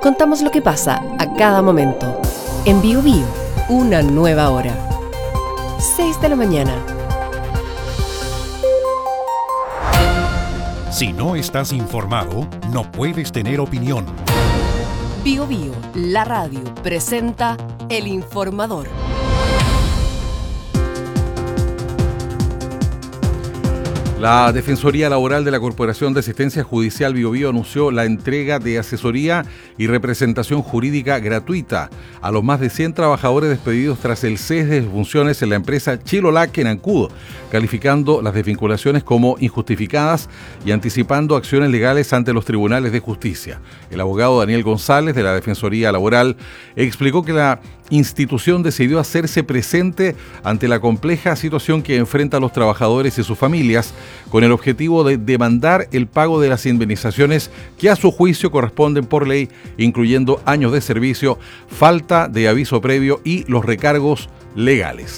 Contamos lo que pasa a cada momento. En Bio Bio, una nueva hora. 6 de la mañana. Si no estás informado, no puedes tener opinión. Bio Bio, la radio, presenta El Informador. La Defensoría Laboral de la Corporación de Asistencia Judicial Bio Bio anunció la entrega de asesoría y representación jurídica gratuita a los más de 100 trabajadores despedidos tras el cese de funciones en la empresa Chilolac en Ancud, calificando las desvinculaciones como injustificadas y anticipando acciones legales ante los tribunales de justicia. El abogado Daniel González de la Defensoría Laboral explicó que la institución decidió hacerse presente ante la compleja situación que enfrentan los trabajadores y sus familias, con el objetivo de demandar el pago de las indemnizaciones que a su juicio corresponden por ley, incluyendo años de servicio, falta de aviso previo y los recargos legales.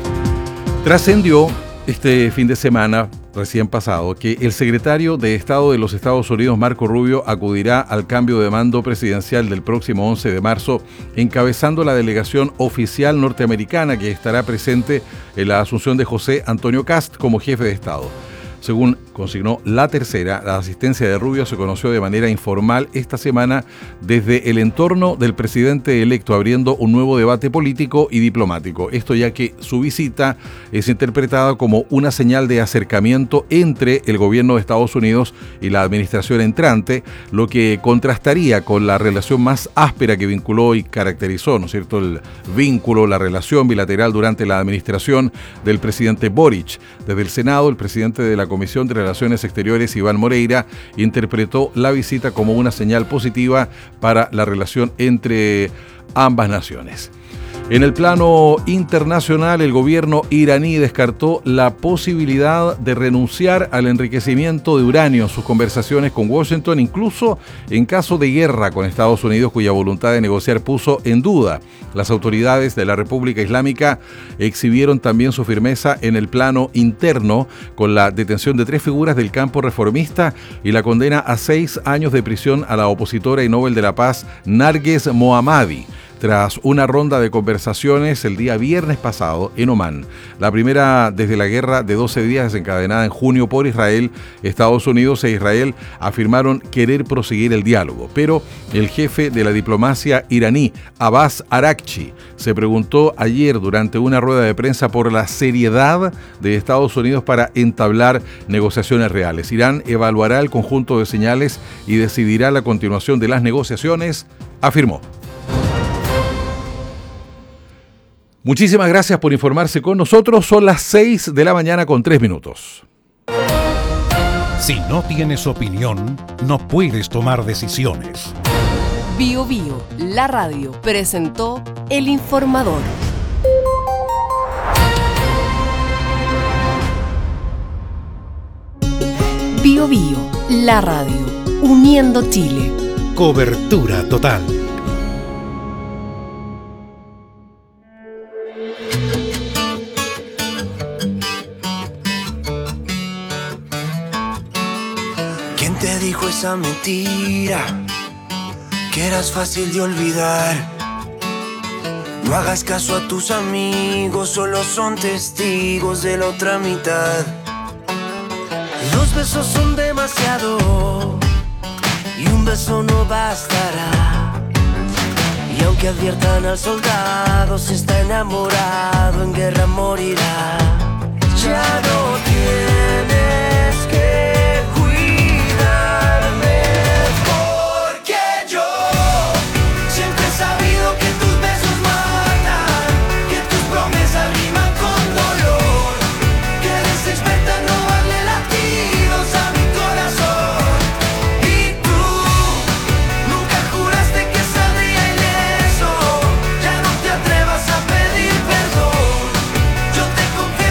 Trascendió este fin de semana recién pasado que el secretario de Estado de los Estados Unidos, Marco Rubio, acudirá al cambio de mando presidencial del próximo 11 de marzo, encabezando la delegación oficial norteamericana que estará presente en la asunción de José Antonio Kast como jefe de Estado. Según consignó La Tercera, la asistencia de Rubio se conoció de manera informal esta semana desde el entorno del presidente electo, abriendo un nuevo debate político y diplomático. Esto ya que su visita es interpretada como una señal de acercamiento entre el gobierno de Estados Unidos y la administración entrante, lo que contrastaría con la relación más áspera que vinculó y caracterizó, ¿no es cierto?, el vínculo, la relación bilateral durante la administración del presidente Boric. Desde el Senado, el presidente de la Comisión de Relaciones Exteriores, Iván Moreira, interpretó la visita como una señal positiva para la relación entre ambas naciones. En el plano internacional, el gobierno iraní descartó la posibilidad de renunciar al enriquecimiento de uranio en sus conversaciones con Washington, incluso en caso de guerra con Estados Unidos, cuya voluntad de negociar puso en duda. Las autoridades de la República Islámica exhibieron también su firmeza en el plano interno, con la detención de 3 figuras del campo reformista y la condena a 6 años de prisión a la opositora y Nobel de la Paz Narges Mohammadi, tras una ronda de conversaciones el día viernes pasado en Omán. La primera desde la guerra de 12 días desencadenada en junio por Israel. Estados Unidos e Israel afirmaron querer proseguir el diálogo, pero el jefe de la diplomacia iraní, Abbas Araghchi, se preguntó ayer durante una rueda de prensa por la seriedad de Estados Unidos para entablar negociaciones reales. Irán evaluará el conjunto de señales y decidirá la continuación de las negociaciones, afirmó. Muchísimas gracias por informarse con nosotros. Son las 6 de la mañana con 3 minutos. Si no tienes opinión, no puedes tomar decisiones. Bio Bio, la radio, presentó El Informador. Bio Bio, la radio, uniendo Chile. Cobertura total. ¿Quién te dijo esa mentira? Que eras fácil de olvidar. No hagas caso a tus amigos, solo son testigos de la otra mitad. 2 besos son demasiado y un beso no bastará. Y aunque adviertan al soldado, si está enamorado en guerra morirá. Ya no tienes que cuidarme, porque yo siempre he sabido que tus besos matan, que tus promesas riman con dolor, que eres experta en no darle latidos a mi corazón. Y tú nunca juraste que saldría ileso. Ya no te atrevas a pedir perdón. Yo te confío.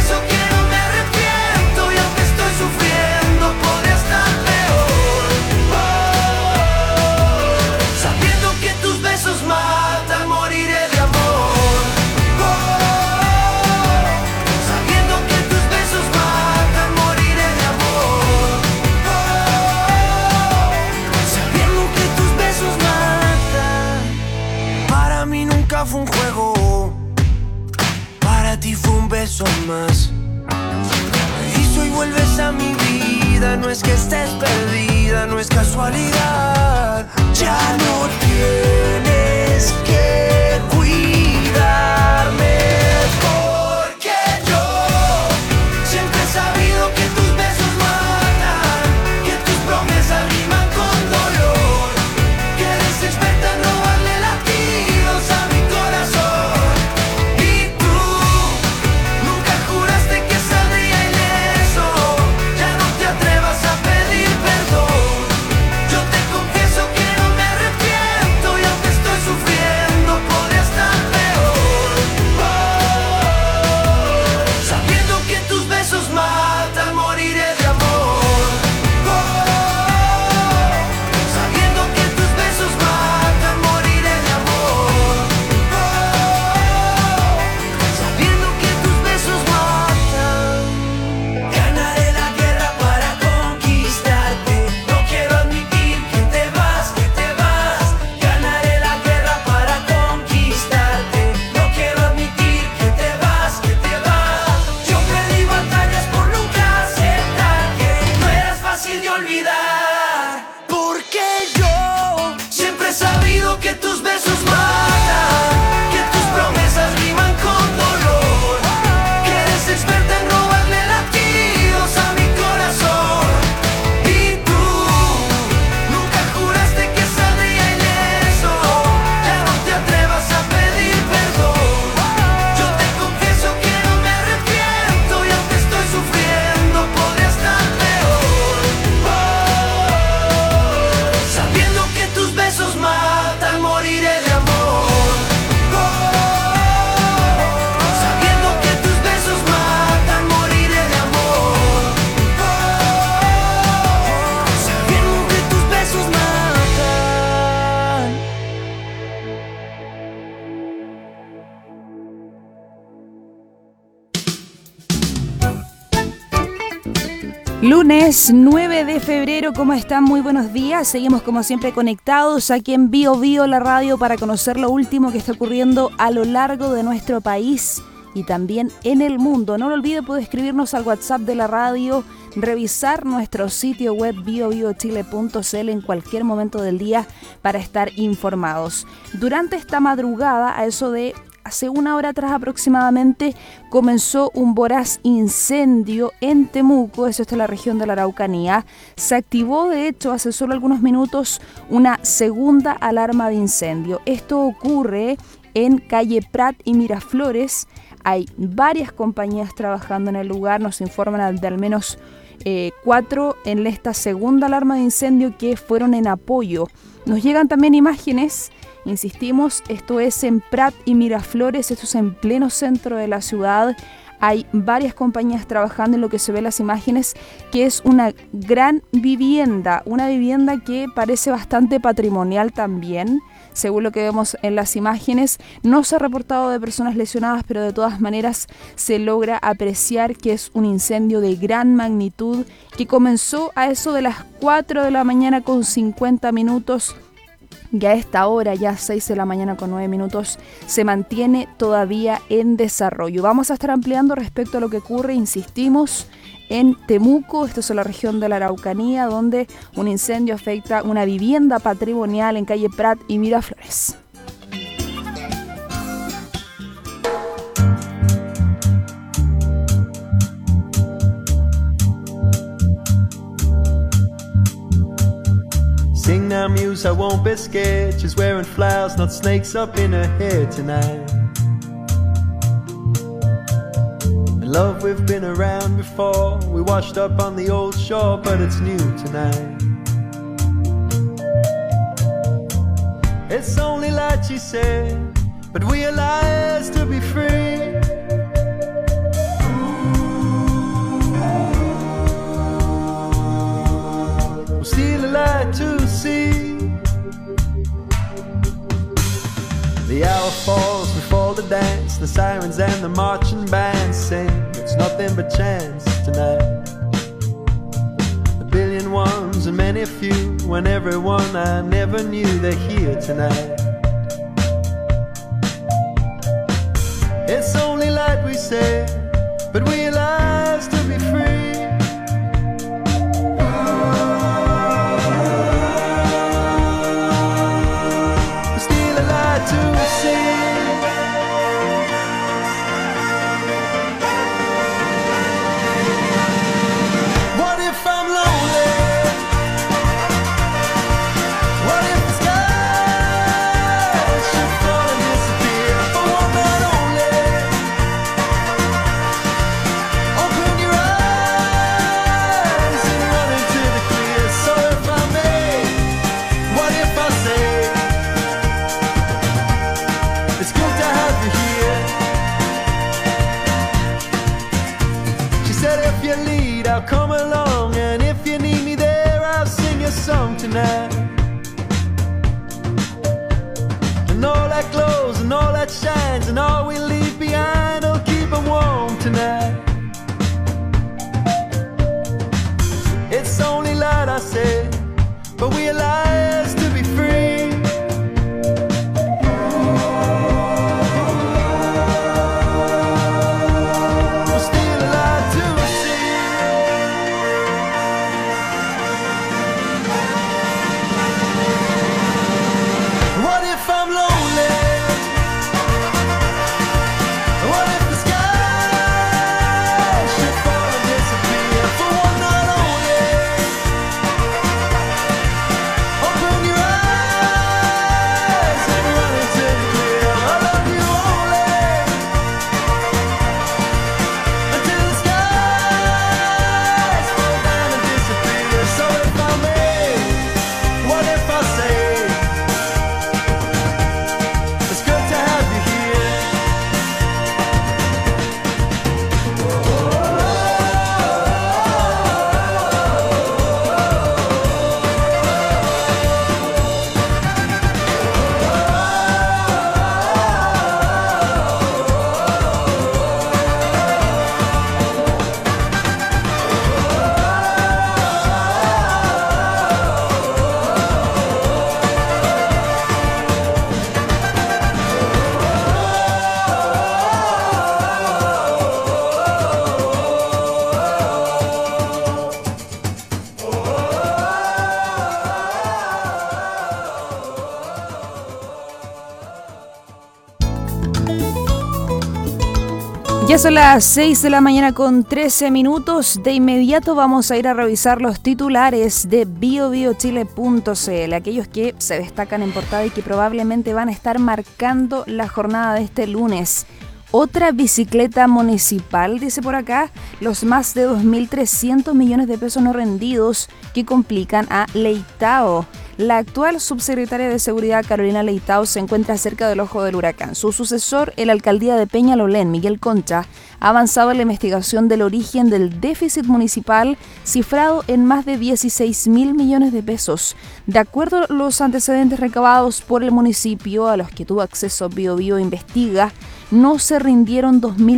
beso más. Y si hoy vuelves a mi vida, no es que estés perdida, no es casualidad. Ya no tienes que cuidarme, porque yo siempre he sabido que tus besos matan, que tus promesas riman con dolor, que eres experta en robarle latidos a mi corazón. Y tú nunca juraste que saldría ileso, ya no te atrevas a pedir perdón. Yo te confieso que no me arrepiento, y aunque estoy sufriendo podría estar peor. Sabiendo que tus besos matan, moriré de amor. Sabiendo que tus besos matan, moriré de amor. Sabiendo que tus besos matan. Ganaré la guerra para conquistarte. No quiero admitir que te vas, que te vas. Ganaré la guerra para conquistarte. No quiero admitir que te vas, que te vas. Yo perdí batallas por nunca aceptar que no eras fácil de olvidar. Porque yo siempre he sabido que tus besos matan, que tus promesas riman con dolor, que eres experta en robarle latidos a mi corazón. Y tú nunca juraste que saldría ileso, ya no te atrevas a pedir perdón. Yo te confieso que no me arrepiento, y aunque estoy sufriendo podría estar peor. Sabiendo que tus besos matan, moriré de amor. Sabiendo que tus besos matan, moriré de amor. Sabiendo que tus besos matan. Lunes 9 de febrero, ¿cómo están? Muy buenos días. Seguimos como siempre conectados aquí en Bio Bio, la radio, para conocer lo último que está ocurriendo a lo largo de nuestro país y también en el mundo. No lo olvide, puede escribirnos al WhatsApp de la radio, revisar nuestro sitio web biobiochile.cl en cualquier momento del día para estar informados. Durante esta madrugada, a eso de hace una hora atrás aproximadamente, comenzó un voraz incendio en Temuco, eso está en la región de la Araucanía. Se activó, de hecho, hace solo algunos minutos, una segunda alarma de incendio. Esto ocurre en calle Prat y Miraflores. Hay varias compañías trabajando en el lugar, nos informan de al menos 4 en esta segunda alarma de incendio que fueron en apoyo. Nos llegan también imágenes. Insistimos, esto es en Prat y Miraflores, esto es en pleno centro de la ciudad. Hay varias compañías trabajando en lo que se ve en las imágenes, que es una gran vivienda, una vivienda que parece bastante patrimonial también. Según lo que vemos en las imágenes, no se ha reportado de personas lesionadas, pero de todas maneras se logra apreciar que es un incendio de gran magnitud que comenzó a eso de las 4 de la mañana con 50 minutos. Y a esta hora, ya 6 de la mañana con 9 minutos, se mantiene todavía en desarrollo. Vamos a estar ampliando respecto a lo que ocurre, insistimos, en Temuco, esto es en la región de la Araucanía, donde un incendio afecta una vivienda patrimonial en calle Prat y Miraflores. Sing now, muse, I won't be scared. She's wearing flowers, not snakes up in her hair tonight. In love, we've been around before. We washed up on the old shore, but it's new tonight. It's only light, she said, but we are liars to be free. We'll steal a light to see. The hour falls before the dance. The sirens and the marching bands sing. It's nothing but chance tonight. A billion ones and many few. When everyone I never knew, they're here tonight. It's only light, we say, but realize to be free. Steal a light to see. What if I'm lonely? What if the sky should fall and disappear for one night only? Open your eyes and run into the clear. So if I may, what if I say it's good to have you here? She said if you lead, I'll come along, and if you need me there, I'll sing your song tonight. And all that glows and all that shines and all we leave behind will keep it warm tonight. It's only light, I say, but we realize to be free. We're still alive to see. What if I'm lonely? What if the sky should fall and disappear for one night only? Open your eyes and run into the clear. I love you only until the skies fall down and disappear. So if I may, what if I say it's good to have you here? Ya son las 6 de la mañana con 13 minutos. De inmediato vamos a ir a revisar los titulares de biobiochile.cl, aquellos que se destacan en portada y que probablemente van a estar marcando la jornada de este lunes. Otra bicicleta municipal, dice por acá, los más de 2.300 millones de pesos no rendidos que complican a Leitao. La actual subsecretaria de Seguridad, Carolina Leitao, se encuentra cerca del ojo del huracán. Su sucesor en la alcaldía de Peñalolén, Miguel Concha, ha avanzado en la investigación del origen del déficit municipal cifrado en más de 16.000 millones de pesos. De acuerdo a los antecedentes recabados por el municipio, a los que tuvo acceso BioBio investiga, no se rindieron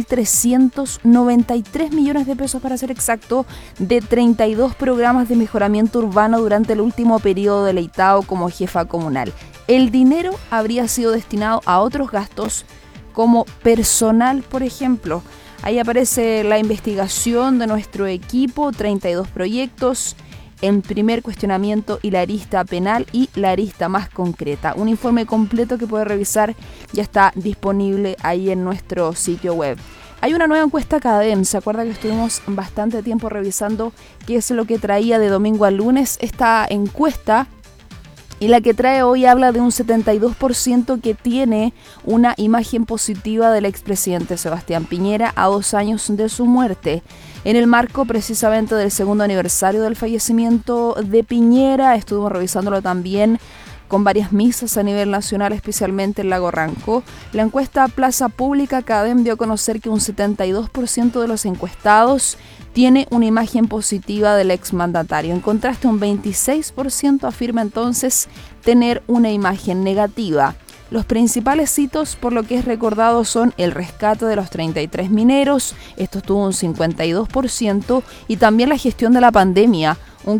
2.393 millones de pesos, para ser exacto, de 32 programas de mejoramiento urbano durante el último periodo de Leitao como jefa comunal. El dinero habría sido destinado a otros gastos como personal, por ejemplo. Ahí aparece la investigación de nuestro equipo, 32 proyectos. En primer cuestionamiento y la arista penal y la arista más concreta. Un informe completo que puede revisar, ya está disponible ahí en nuestro sitio web. Hay una nueva encuesta CADEM, ¿se acuerda que estuvimos bastante tiempo revisando qué es lo que traía de domingo a lunes esta encuesta? Y la que trae hoy habla de un 72% que tiene una imagen positiva del expresidente Sebastián Piñera a 2 años de su muerte. En el marco precisamente del segundo aniversario del fallecimiento de Piñera, estuvimos revisándolo también con varias misas a nivel nacional, especialmente en Lago Ranco. La encuesta Plaza Pública CADEM dio a conocer que un 72% de los encuestados tiene una imagen positiva del exmandatario. En contraste, un 26% afirma entonces tener una imagen negativa. Los principales hitos por lo que es recordado son el rescate de los 33 mineros, esto tuvo un 52%, y también la gestión de la pandemia, un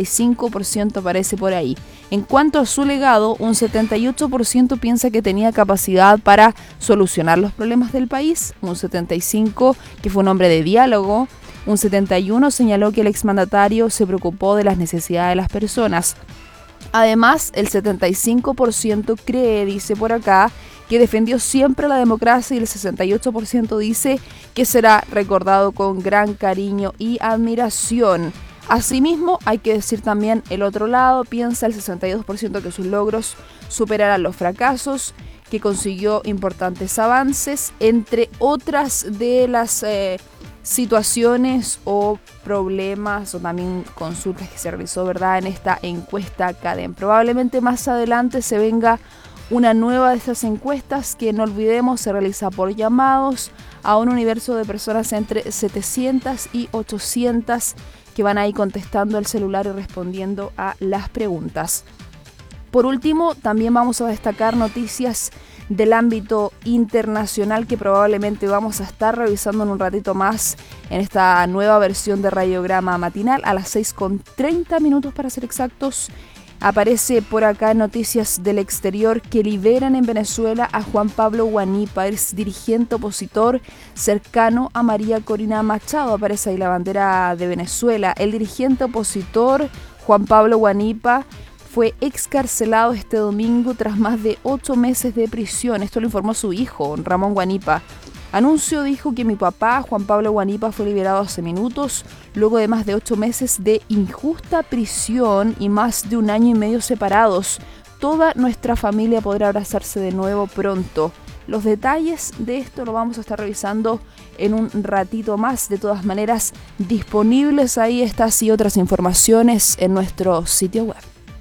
45% aparece por ahí. En cuanto a su legado, un 78% piensa que tenía capacidad para solucionar los problemas del país, un 75% que fue un hombre de diálogo, un 71% señaló que el exmandatario se preocupó de las necesidades de las personas. Además, el 75% cree, dice por acá, que defendió siempre la democracia y el 68% dice que será recordado con gran cariño y admiración. Asimismo, hay que decir también el otro lado, piensa el 62% que sus logros superarán los fracasos, que consiguió importantes avances, entre otras de las situaciones o problemas o también consultas que se realizó, ¿verdad?, en esta encuesta CADEM. Probablemente más adelante se venga una nueva de estas encuestas que, no olvidemos, se realiza por llamados a un universo de personas entre 700 y 800 que van ahí contestando el celular y respondiendo a las preguntas. Por último, también vamos a destacar noticias del ámbito internacional que probablemente vamos a estar revisando en un ratito más en esta nueva versión de Radiograma Matinal a las 6:30 para ser exactos. Aparece por acá noticias del exterior que liberan en Venezuela a Juan Pablo Guanipa, ex dirigente opositor cercano a María Corina Machado. Aparece ahí la bandera de Venezuela. El dirigente opositor Juan Pablo Guanipa fue excarcelado este domingo tras más de 8 meses de prisión. Esto lo informó su hijo, Ramón Guanipa. Anuncio dijo que mi papá, Juan Pablo Guanipa, fue liberado hace minutos, luego de más de 8 meses de injusta prisión y más de 1 año y medio separados. Toda nuestra familia podrá abrazarse de nuevo pronto. Los detalles de esto lo vamos a estar revisando en un ratito más. De todas maneras, disponibles ahí estas y otras informaciones en nuestro sitio web.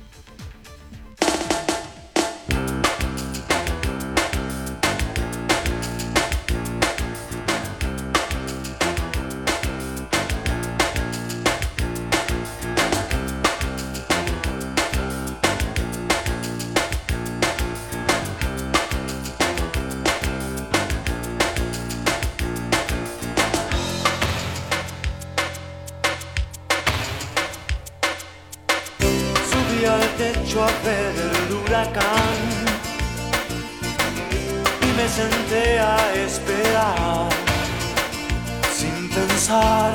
Al techo a ver el huracán y me senté a esperar sin pensar.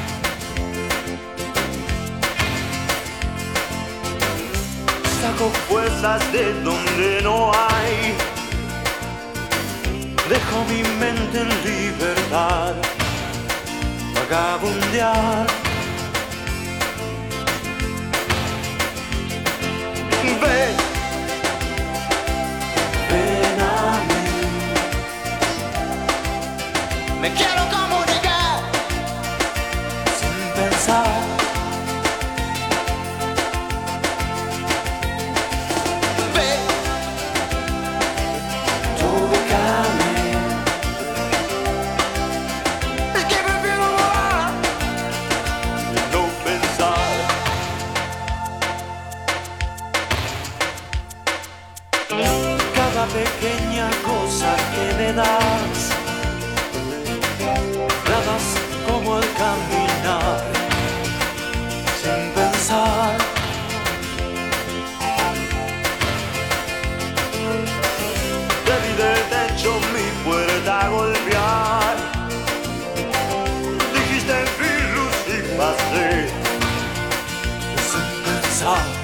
Saco fuerzas de donde no hay, dejo mi mente en libertad, vagabundear. Ven a mí, me quiero comunicar sin pensar. Ven, tócame, es que prefiero volar y no pensar. Cada pequeña cosa que me das como el caminar sin pensar. Debí del techo mi puerta a golpear. Dijiste vi luz y pasé sin pensar.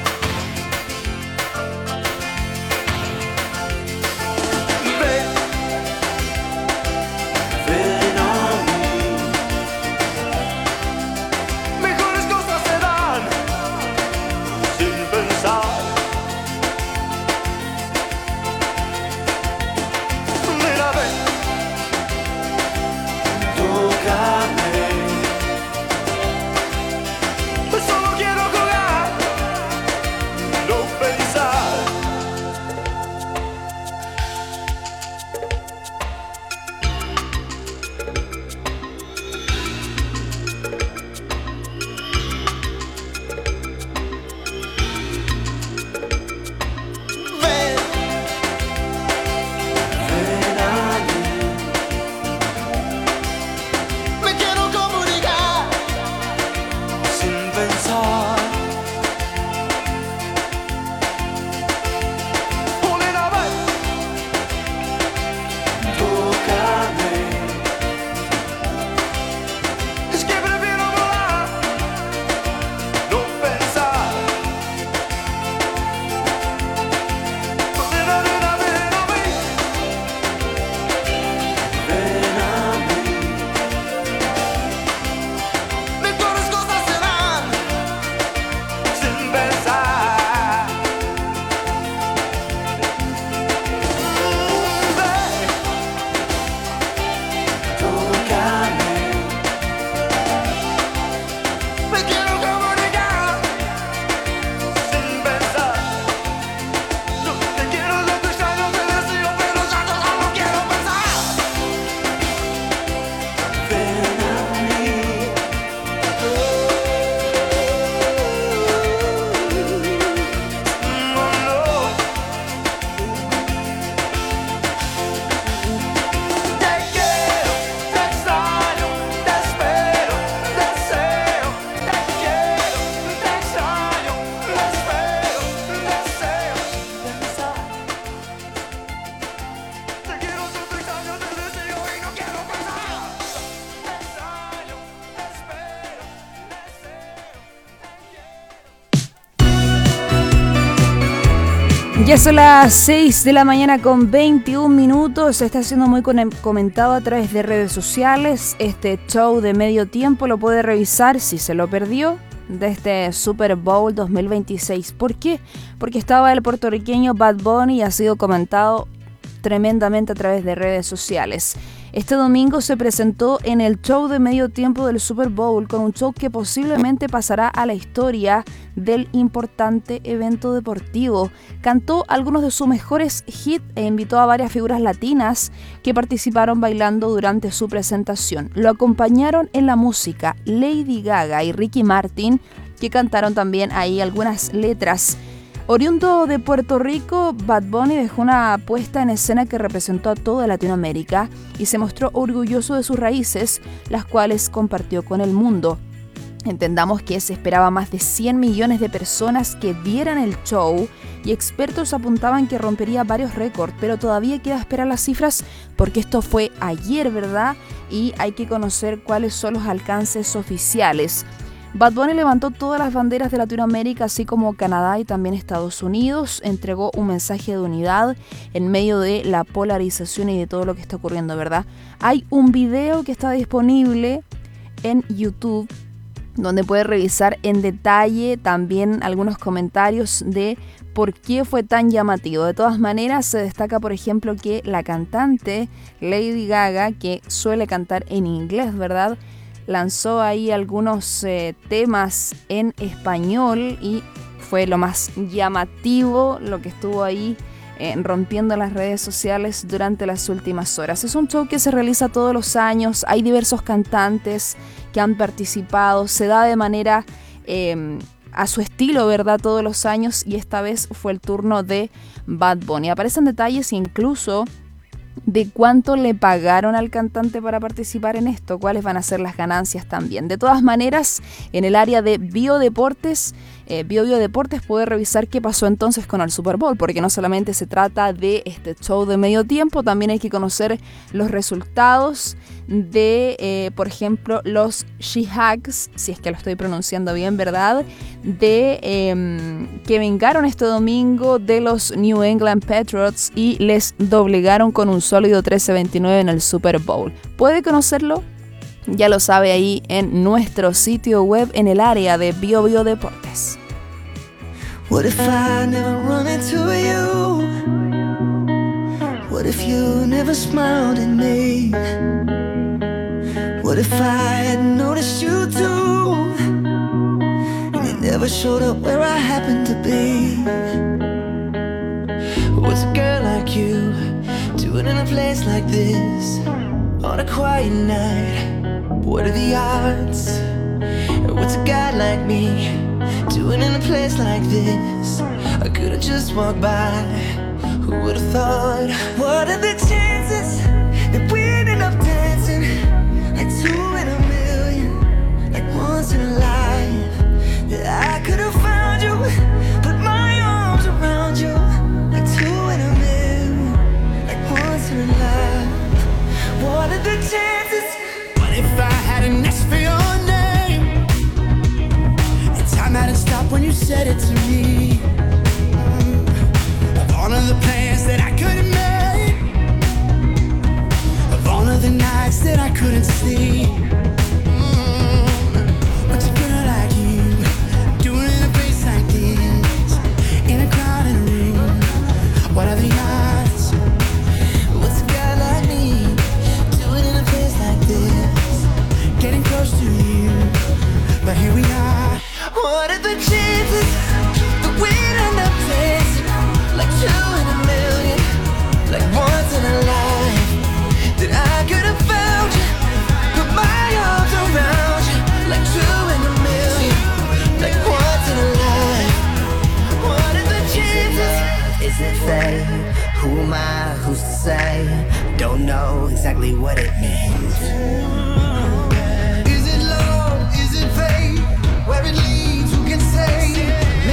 Ya son las 6 de la mañana con 21 minutos. Está siendo muy comentado a través de redes sociales. Este show de medio tiempo lo puede revisar si se lo perdió de este Super Bowl 2026. ¿Por qué? Porque estaba el puertorriqueño Bad Bunny y ha sido comentado tremendamente a través de redes sociales. Este domingo se presentó en el show de medio tiempo del Super Bowl con un show que posiblemente pasará a la historia del importante evento deportivo. Cantó algunos de sus mejores hits e invitó a varias figuras latinas que participaron bailando durante su presentación. Lo acompañaron en la música Lady Gaga y Ricky Martin, que cantaron también ahí algunas letras. Oriundo de Puerto Rico, Bad Bunny dejó una puesta en escena que representó a toda Latinoamérica y se mostró orgulloso de sus raíces, las cuales compartió con el mundo. Entendamos que se esperaba más de 100 millones de personas que vieran el show y expertos apuntaban que rompería varios récords, pero todavía queda esperar las cifras porque esto fue ayer, ¿verdad? Y hay que conocer cuáles son los alcances oficiales. Bad Bunny levantó todas las banderas de Latinoamérica, así como Canadá y también Estados Unidos. Entregó un mensaje de unidad en medio de la polarización y de todo lo que está ocurriendo, ¿verdad? Hay un video que está disponible en YouTube donde puede revisar en detalle también algunos comentarios de por qué fue tan llamativo. De todas maneras, se destaca, por ejemplo, que la cantante Lady Gaga, que suele cantar en inglés, ¿verdad?, lanzó ahí algunos temas en español y fue lo más llamativo lo que estuvo ahí rompiendo las redes sociales durante las últimas horas. Es un show que se realiza todos los años, hay diversos cantantes que han participado, se da de manera a su estilo, ¿verdad?, todos los años, y esta vez fue el turno de Bad Bunny. Aparecen detalles incluso de cuánto le pagaron al cantante para participar en esto, cuáles van a ser las ganancias también. De todas maneras, en el área de biodeportes, Biodeportes puede revisar qué pasó entonces con el Super Bowl, porque no solamente se trata de este show de medio tiempo, también hay que conocer los resultados de, por ejemplo, los Seahawks, si es que lo estoy pronunciando bien, ¿verdad?, que vengaron este domingo de los New England Patriots y les doblegaron con un sólido 13-29 en el Super Bowl. ¿Puede conocerlo? Ya lo sabe ahí en nuestro sitio web en el área de Biodeportes. What if I never run into you? What if you never smiled at me? What if I had noticed you too, and you never showed up where I happened to be? What's a girl like you doing in a place like this on a quiet night? What are the odds? What's a guy like me doing in a place like this? I could've just walked by, who would've thought? What are the chances that we ended up dancing like 2 in a million, like once in a life? That I could've found you, put my arms around you, like 2 in a million, like once in a life. What are the chances? If I hadn't asked for your name, and time hadn't stopped when you said it to me, of all of the plans that I could have made, of all of the nights that I couldn't sleep, what's a girl like you doing in a place like this, in a crowded room? What are the odds? What's a guy like me doing in a place like this? Getting close to you, but here we are. What are the chances that we'd end up dancing like 2 in a million, like once in a life? That I could have found you, put my arms around you, like 2 in a million, like once in a life. What are the chances? Is it fate? Who am I? Who's to say? Don't know exactly what it means. Where it leads, who can say?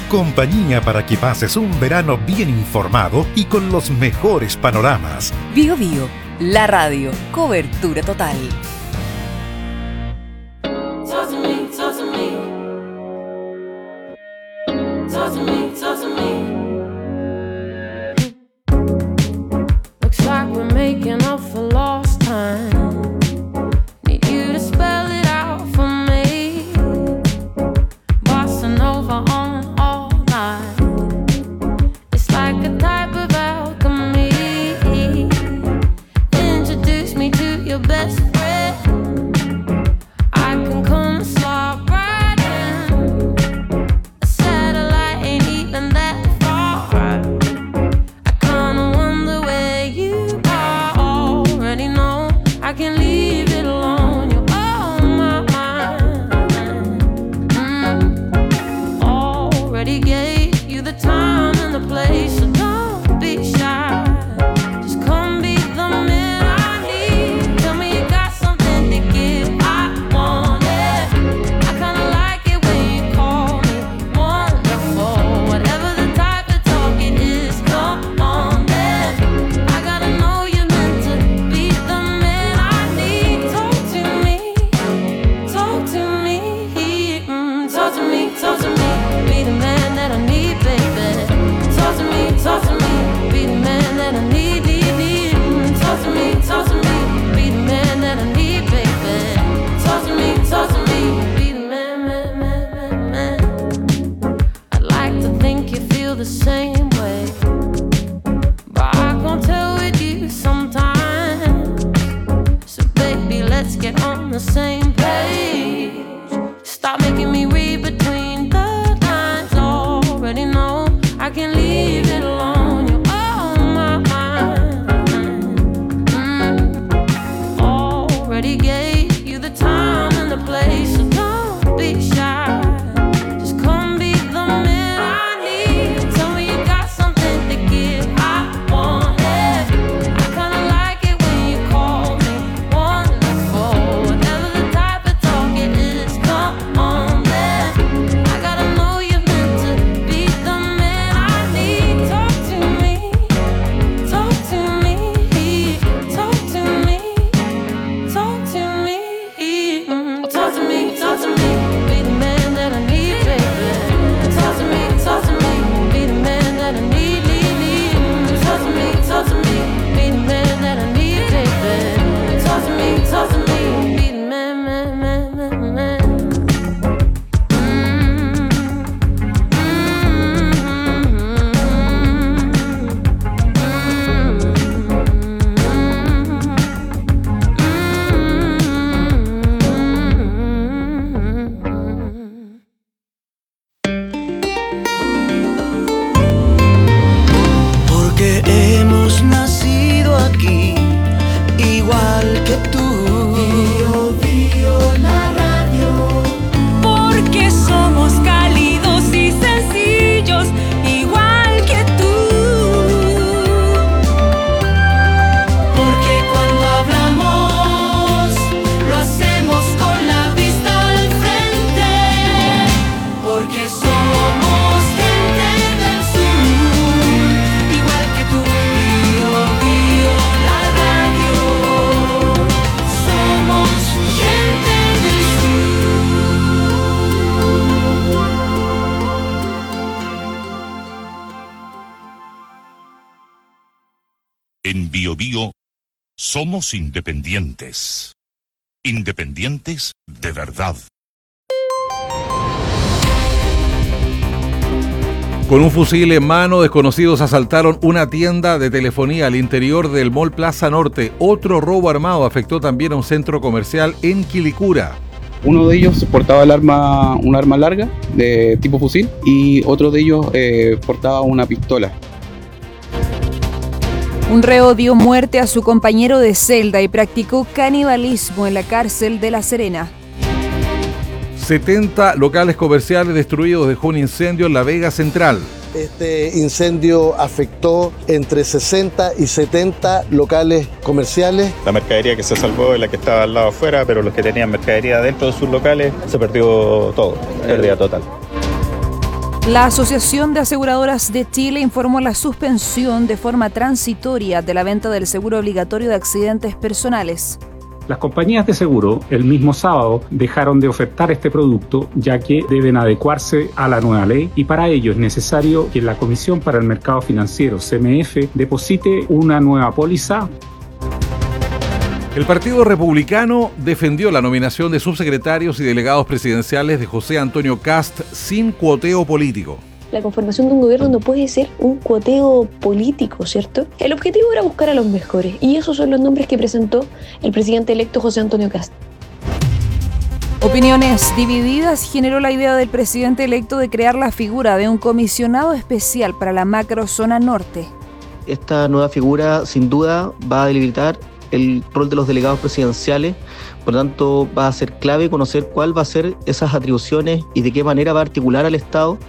Compañía para que pases un verano bien informado y con los mejores panoramas. BioBio, la radio, cobertura total. Looks like we're making up for lost time. Need you to spell it out for me. Bossa Nova on all night. It's like a type of alchemy. Introduce me to your best friend. I can come and slide right in. A satellite ain't even that far. I kinda wonder where you are. Already know I can leave it alone. You're on my mind. Already gave you the time and the place, so don't be shy. Just come be the man I need. Tell me you got something to give. I want it. I kinda like it when you call me wonderful. Whatever the type of talk it is, come on then. I gotta know you're meant to be the man I need. Talk to me, talk to me, talk to me, talk to me. Be the man that I need, baby. Talk to me, be the man that I need, need. Talk to me, be the man that I need, baby. Talk to me, be the man. I'd like to think you feel the same way, but I can't tell with you sometimes. So baby, let's get on the same page. Stop making me read between the lines. Already know I can leave it alone. You're on my mind. Already gave you the time and the place, so don't be shy. Just come be the man I need. Tell me you got something to give. I want it. I kinda like it when you call me wonderful. Whatever the type of talk it is, come on then. I gotta know you're meant to be the man I need. Talk to me, talk to me, talk to me, talk to me, talk to me, talk to me. Be the man that I need, baby. Talk to me, be the man that I need, need. Talk to me, be the man that I need, baby. Talk to me, be the man, man. Porque hemos nacido aquí, igual que tú. La radio. Porque somos cálidos y sencillos, igual que tú. Porque cuando hablamos, lo hacemos con la vista al frente. Porque somos gente del sur, igual que tú. Bio, la radio. Somos gente del sur. En BioBio somos independientes. Independientes de verdad. Con un fusil en mano, desconocidos asaltaron una tienda de telefonía al interior del Mall Plaza Norte. Otro robo armado afectó también a un centro comercial en Quilicura. Uno de ellos portaba un arma larga de tipo fusil y otro de ellos portaba una pistola. Un reo dio muerte a su compañero de celda y practicó canibalismo en la cárcel de La Serena. 70 locales comerciales destruidos, dejó un incendio en La Vega Central. Este incendio afectó entre 60 y 70 locales comerciales. La mercadería que se salvó es la que estaba al lado afuera, pero los que tenían mercadería dentro de sus locales se perdió todo, pérdida total. La Asociación de Aseguradoras de Chile informó la suspensión de forma transitoria de la venta del seguro obligatorio de accidentes personales. Las compañías de seguro el mismo sábado dejaron de ofertar este producto ya que deben adecuarse a la nueva ley y para ello es necesario que la Comisión para el Mercado Financiero, CMF, deposite una nueva póliza. El Partido Republicano defendió la nominación de subsecretarios y delegados presidenciales de José Antonio Kast sin cuoteo político. La conformación de un gobierno no puede ser un cuoteo político, ¿cierto? El objetivo era buscar a los mejores y esos son los nombres que presentó el presidente electo José Antonio Kast. Opiniones divididas generó la idea del presidente electo de crear la figura de un comisionado especial para la macrozona norte. Esta nueva figura sin duda va a debilitar el rol de los delegados presidenciales, por lo tanto va a ser clave conocer cuál va a ser esas atribuciones y de qué manera va a articular al Estado.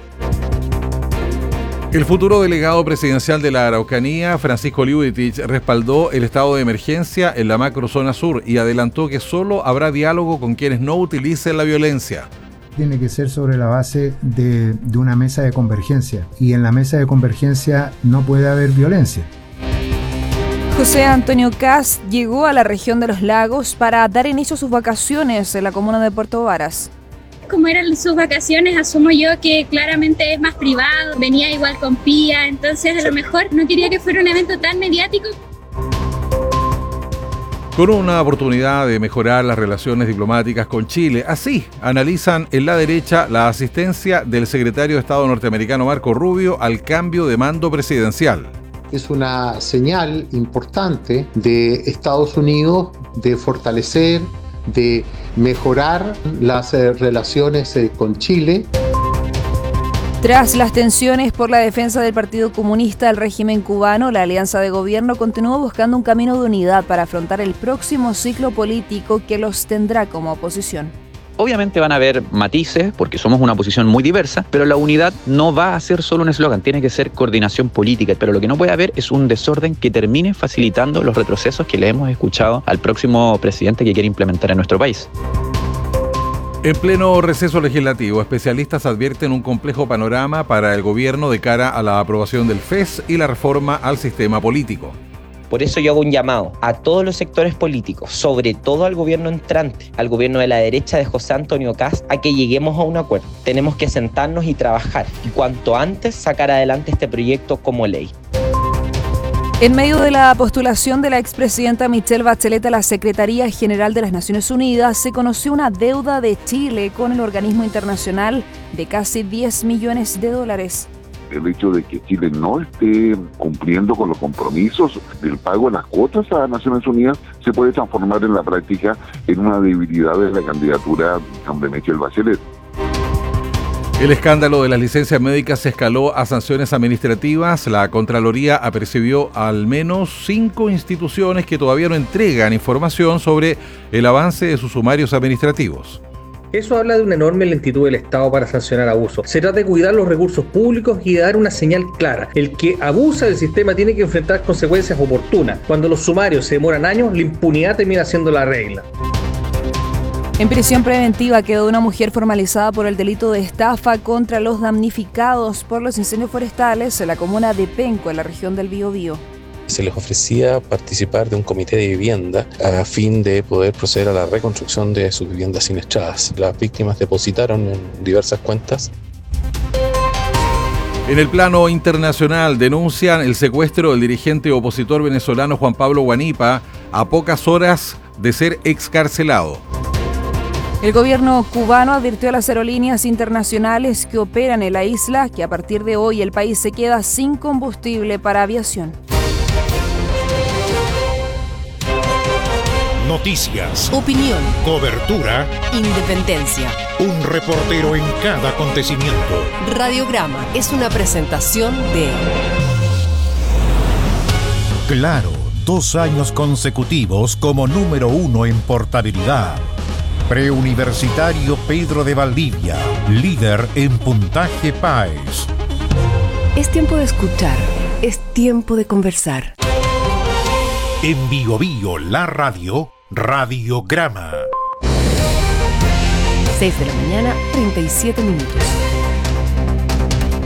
El futuro delegado presidencial de la Araucanía, Francisco Liubetich, respaldó el estado de emergencia en la macrozona sur y adelantó que solo habrá diálogo con quienes no utilicen la violencia. Tiene que ser sobre la base de una mesa de convergencia y en la mesa de convergencia no puede haber violencia. José Antonio Kast llegó a la región de los lagos para dar inicio a sus vacaciones en la comuna de Puerto Varas. Como eran sus vacaciones, asumo yo que claramente es más privado, venía igual con Pía, entonces a lo mejor no quería que fuera un evento tan mediático. Con una oportunidad de mejorar las relaciones diplomáticas con Chile. Así analizan en la derecha la asistencia del secretario de Estado norteamericano Marco Rubio al cambio de mando presidencial. Es una señal importante de Estados Unidos de fortalecer, de mejorar las relaciones con Chile. Tras las tensiones por la defensa del Partido Comunista del régimen cubano, la alianza de gobierno continúa buscando un camino de unidad para afrontar el próximo ciclo político que los tendrá como oposición. Obviamente van a haber matices, porque somos una oposición muy diversa, pero la unidad no va a ser solo un eslogan, tiene que ser coordinación política. Pero lo que no puede haber es un desorden que termine facilitando los retrocesos que le hemos escuchado al próximo presidente que quiere implementar en nuestro país. En pleno receso legislativo, especialistas advierten un complejo panorama para el gobierno de cara a la aprobación del FES y la reforma al sistema político. Por eso yo hago un llamado a todos los sectores políticos, sobre todo al gobierno entrante, al gobierno de la derecha de José Antonio Kast, a que lleguemos a un acuerdo. Tenemos que sentarnos y trabajar, y cuanto antes sacar adelante este proyecto como ley. En medio de la postulación de la expresidenta Michelle Bachelet a la Secretaría General de las Naciones Unidas, se conoció una deuda de Chile con el organismo internacional de casi $10 millones. El hecho de que Chile no esté cumpliendo con los compromisos del pago de las cuotas a Naciones Unidas se puede transformar en la práctica en una debilidad de la candidatura de Michelle Bachelet. El escándalo de las licencias médicas se escaló a sanciones administrativas. La Contraloría apercibió al menos 5 instituciones que todavía no entregan información sobre el avance de sus sumarios administrativos. Eso habla de una enorme lentitud del Estado para sancionar abusos. Se trata de cuidar los recursos públicos y de dar una señal clara. El que abusa del sistema tiene que enfrentar consecuencias oportunas. Cuando los sumarios se demoran años, la impunidad termina siendo la regla. En prisión preventiva quedó una mujer formalizada por el delito de estafa contra los damnificados por los incendios forestales en la comuna de Penco, en la región del Biobío. Se les ofrecía participar de un comité de vivienda a fin de poder proceder a la reconstrucción de sus viviendas siniestradas. Las víctimas depositaron en diversas cuentas. En el plano internacional denuncian el secuestro del dirigente opositor venezolano Juan Pablo Guanipa a pocas horas de ser excarcelado. El gobierno cubano advirtió a las aerolíneas internacionales que operan en la isla que a partir de hoy el país se queda sin combustible para aviación. Noticias, opinión, cobertura, independencia. Un reportero en cada acontecimiento. Radiograma es una presentación de Claro, 2 años consecutivos como número 1 en portabilidad. Preuniversitario Pedro de Valdivia, líder en puntaje PAES. Es tiempo de escuchar, es tiempo de conversar. En Biobío, la radio, Radiograma. 6 de la mañana, 37 minutos.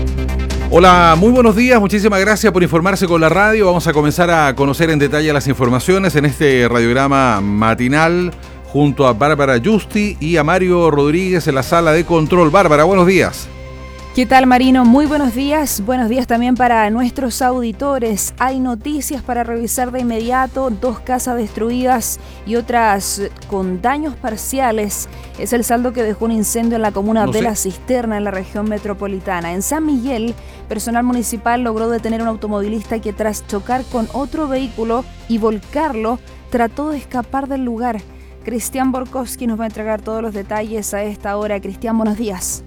Hola, muy buenos días, muchísimas gracias por informarse con la radio. Vamos a comenzar a conocer en detalle las informaciones en este radiograma matinal junto a Bárbara Justi y a Mario Rodríguez en la sala de control. Bárbara, buenos días. ¿Qué tal, Marino? Muy buenos días. Buenos días también para nuestros auditores. Hay noticias para revisar de inmediato. 2 casas destruidas y otras con daños parciales. Es el saldo que dejó un incendio en la comuna de La Cisterna, en la región metropolitana. En San Miguel, personal municipal logró detener a un automovilista que tras chocar con otro vehículo y volcarlo, trató de escapar del lugar. Cristian Borkowski nos va a entregar todos los detalles a esta hora. Cristian, buenos días.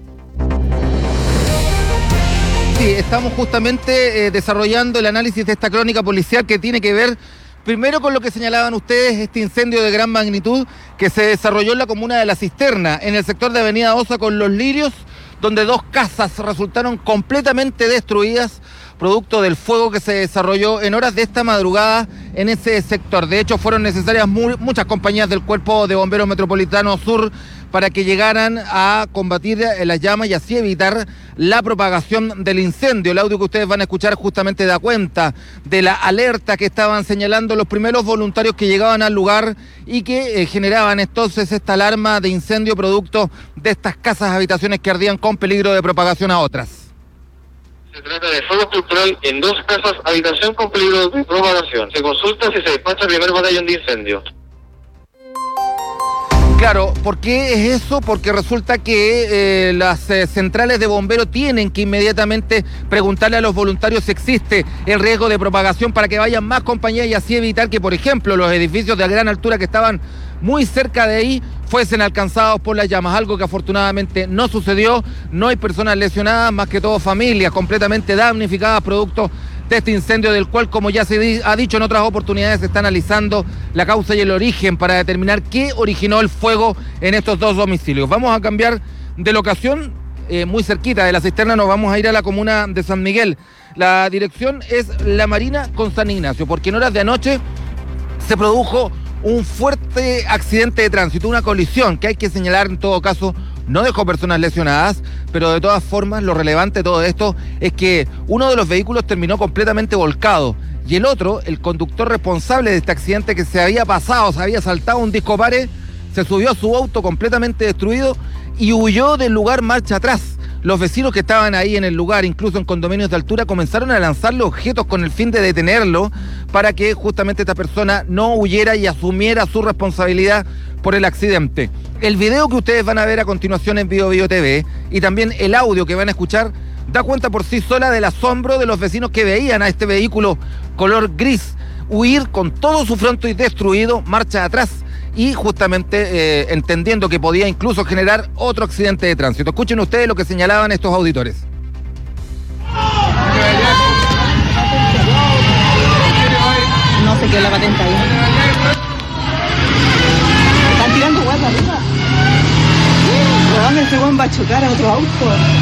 Sí, estamos justamente desarrollando el análisis de esta crónica policial que tiene que ver primero con lo que señalaban ustedes, este incendio de gran magnitud que se desarrolló en la comuna de La Cisterna, en el sector de Avenida Osa con Los Lirios, donde 2 casas resultaron completamente destruidas producto del fuego que se desarrolló en horas de esta madrugada en ese sector. De hecho, fueron necesarias muchas compañías del Cuerpo de Bomberos Metropolitano Sur para que llegaran a combatir las llamas y así evitar la propagación del incendio. El audio que ustedes van a escuchar justamente da cuenta de la alerta que estaban señalando los primeros voluntarios que llegaban al lugar y que generaban entonces esta alarma de incendio producto de estas casas habitaciones que ardían con peligro de propagación a otras. Se trata de fuego estructural en 2 casas habitación con peligro de propagación. Se consulta si se despacha el primer batallón de incendio. Claro, ¿por qué es eso? Porque resulta que las centrales de bomberos tienen que inmediatamente preguntarle a los voluntarios si existe el riesgo de propagación para que vayan más compañías y así evitar que, por ejemplo, los edificios de gran altura que estaban muy cerca de ahí fuesen alcanzados por las llamas, algo que afortunadamente no sucedió. No hay personas lesionadas, más que todo familias completamente damnificadas producto de este incendio, del cual, como ya se ha dicho en otras oportunidades, se está analizando la causa y el origen para determinar qué originó el fuego en estos 2 domicilios. Vamos a cambiar de locación, muy cerquita de La Cisterna, nos vamos a ir a la comuna de San Miguel. La dirección es La Marina con San Ignacio, porque en horas de anoche se produjo un fuerte accidente de tránsito, una colisión que hay que señalar en todo caso. No dejó personas lesionadas, pero de todas formas lo relevante de todo esto es que uno de los vehículos terminó completamente volcado y el otro, el conductor responsable de este accidente que se había saltado un disco pare, se subió a su auto completamente destruido y huyó del lugar marcha atrás. Los vecinos que estaban ahí en el lugar, incluso en condominios de altura, comenzaron a lanzarle objetos con el fin de detenerlo para que justamente esta persona no huyera y asumiera su responsabilidad por el accidente. El video que ustedes van a ver a continuación en BioBio TV y también el audio que van a escuchar da cuenta por sí sola del asombro de los vecinos que veían a este vehículo color gris huir con todo su frontis destruido, marcha atrás y justamente entendiendo que podía incluso generar otro accidente de tránsito. Escuchen ustedes lo que señalaban estos auditores. No se quedó la patente ahí. Están tirando huevos arriba. Ese hueón va a chocar a otro auto.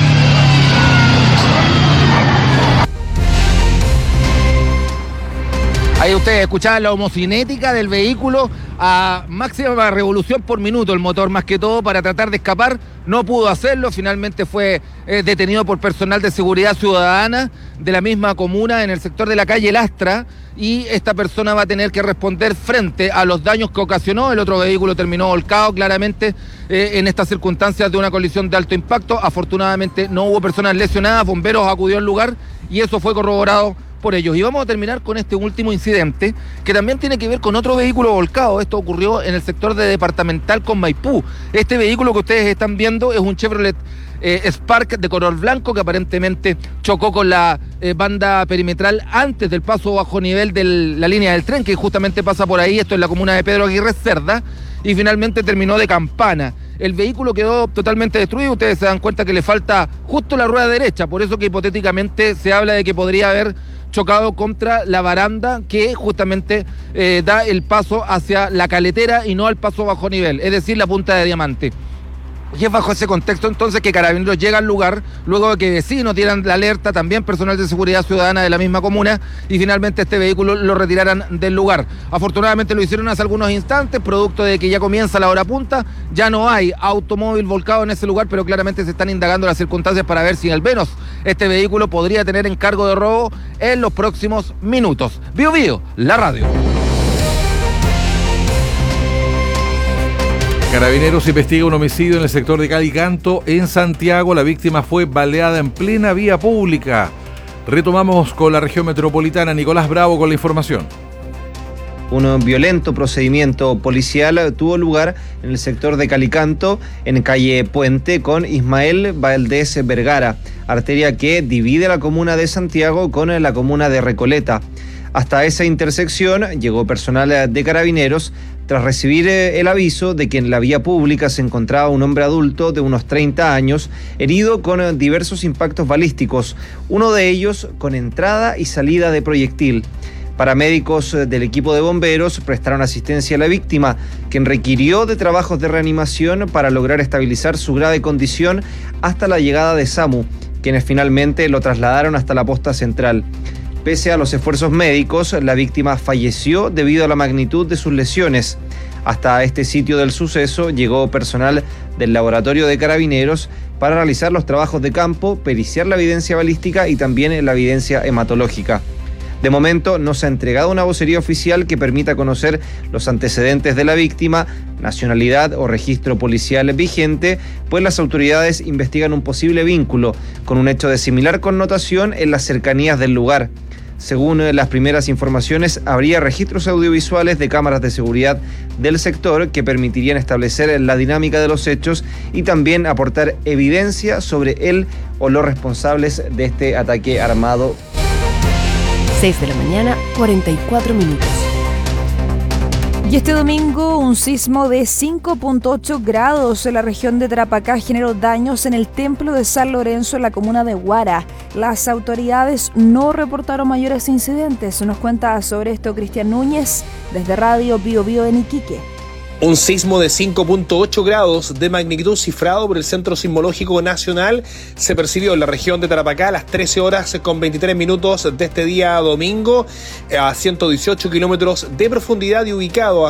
Ahí ustedes escuchaban la homocinética del vehículo a máxima revolución por minuto, el motor más que todo para tratar de escapar. No pudo hacerlo, finalmente fue detenido por personal de seguridad ciudadana de la misma comuna en el sector de la calle Lastra y esta persona va a tener que responder frente a los daños que ocasionó. El otro vehículo terminó volcado claramente en estas circunstancias de una colisión de alto impacto. Afortunadamente no hubo personas lesionadas, bomberos acudió al lugar y eso fue corroborado por ellos. Y vamos a terminar con este último incidente que también tiene que ver con otro vehículo volcado. Esto ocurrió en el sector de Departamental con Maipú. Este vehículo que ustedes están viendo es un Chevrolet Spark de color blanco que aparentemente chocó con la banda perimetral antes del paso bajo nivel de la línea del tren que justamente pasa por ahí. Esto es la comuna de Pedro Aguirre Cerda y finalmente terminó de campana. El vehículo quedó totalmente destruido. Ustedes se dan cuenta que le falta justo la rueda derecha, por eso que hipotéticamente se habla de que podría haber chocado contra la baranda que justamente da el paso hacia la caletera y no al paso bajo nivel, es decir, la punta de Diamante. Y es bajo ese contexto entonces que Carabineros llega al lugar, luego de que vecinos dieran la alerta, también personal de seguridad ciudadana de la misma comuna, y finalmente este vehículo lo retiraran del lugar. Afortunadamente lo hicieron hace algunos instantes, producto de que ya comienza la hora punta, ya no hay automóvil volcado en ese lugar, pero claramente se están indagando las circunstancias para ver si al menos este vehículo podría tener encargo de robo en los próximos minutos. Bío Bío, la radio. Carabineros investiga un homicidio en el sector de Calicanto, en Santiago. La víctima fue baleada en plena vía pública. Retomamos con la región metropolitana. Nicolás Bravo con la información. Un violento procedimiento policial tuvo lugar en el sector de Calicanto, en calle Puente, con Ismael Valdés Vergara, arteria que divide la comuna de Santiago con la comuna de Recoleta. Hasta esa intersección llegó personal de Carabineros tras recibir el aviso de que en la vía pública se encontraba un hombre adulto de unos 30 años, herido con diversos impactos balísticos, uno de ellos con entrada y salida de proyectil. Paramédicos del equipo de bomberos prestaron asistencia a la víctima, quien requirió de trabajos de reanimación para lograr estabilizar su grave condición hasta la llegada de SAMU, quienes finalmente lo trasladaron hasta la posta central. Pese a los esfuerzos médicos, la víctima falleció debido a la magnitud de sus lesiones. Hasta este sitio del suceso llegó personal del laboratorio de Carabineros para realizar los trabajos de campo, periciar la evidencia balística y también la evidencia hematológica. De momento no se ha entregado una vocería oficial que permita conocer los antecedentes de la víctima, nacionalidad o registro policial vigente, pues las autoridades investigan un posible vínculo con un hecho de similar connotación en las cercanías del lugar. Según las primeras informaciones, habría registros audiovisuales de cámaras de seguridad del sector que permitirían establecer la dinámica de los hechos y también aportar evidencia sobre él o los responsables de este ataque armado. 6 de la mañana, 44 minutos. Y este domingo un sismo de 5.8 grados en la región de Tarapacá generó daños en el templo de San Lorenzo en la comuna de Guara. Las autoridades no reportaron mayores incidentes. Nos cuenta sobre esto Cristian Núñez desde Radio Bío Bío en Iquique. Un sismo de 5.8 grados de magnitud cifrado por el Centro Sismológico Nacional se percibió en la región de Tarapacá a las 13 horas con 23 minutos de este día domingo, a 118 kilómetros de profundidad y ubicado a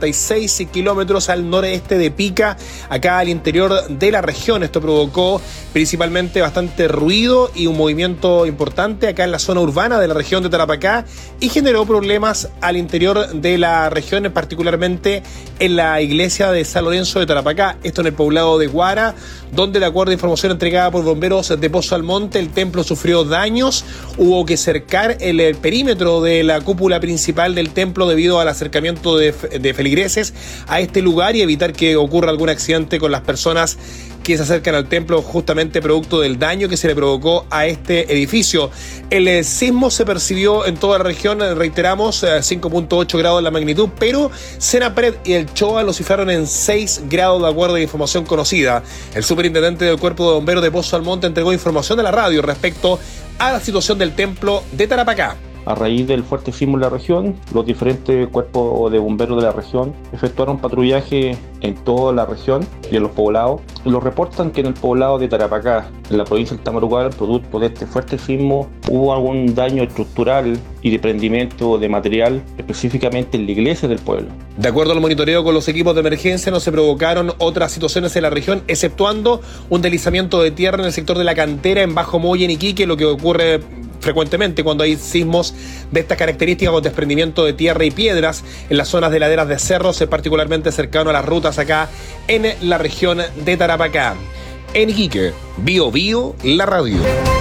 56 kilómetros al noreste de Pica, acá al interior de la región. Esto provocó principalmente bastante ruido y un movimiento importante acá en la zona urbana de la región de Tarapacá y generó problemas al interior de la región, particularmente en la iglesia de San Lorenzo de Tarapacá, esto en el poblado de Guara, donde de acuerdo a información entregada por bomberos de Pozo Almonte, el templo sufrió daños, hubo que cercar el perímetro de la cúpula principal del templo debido al acercamiento de feligreses a este lugar y evitar que ocurra algún accidente con las personas que se acercan al templo, justamente producto del daño que se le provocó a este edificio. El sismo se percibió en toda la región, reiteramos, 5.8 grados de la magnitud, pero Senapred y el CHOA lo cifraron en 6 grados de acuerdo a la información conocida. El superintendente del Cuerpo de Bomberos de Pozo Almonte entregó información a la radio respecto a la situación del templo de Tarapacá. A raíz del fuerte sismo en la región, los diferentes cuerpos de bomberos de la región efectuaron patrullaje en toda la región y en los poblados. Los reportan que en el poblado de Tarapacá, en la provincia del Tamarugal, producto de este fuerte sismo, hubo algún daño estructural y de prendimiento de material, específicamente en la iglesia del pueblo. De acuerdo al monitoreo con los equipos de emergencia, no se provocaron otras situaciones en la región, exceptuando un deslizamiento de tierra en el sector de la cantera en Bajo Moya, en Iquique, lo que ocurre frecuentemente cuando hay sismos de estas características con desprendimiento de tierra y piedras en las zonas de laderas de cerros, particularmente cercano a las rutas acá en la región de Tarapacá. En Iquique, Bío Bío, la radio.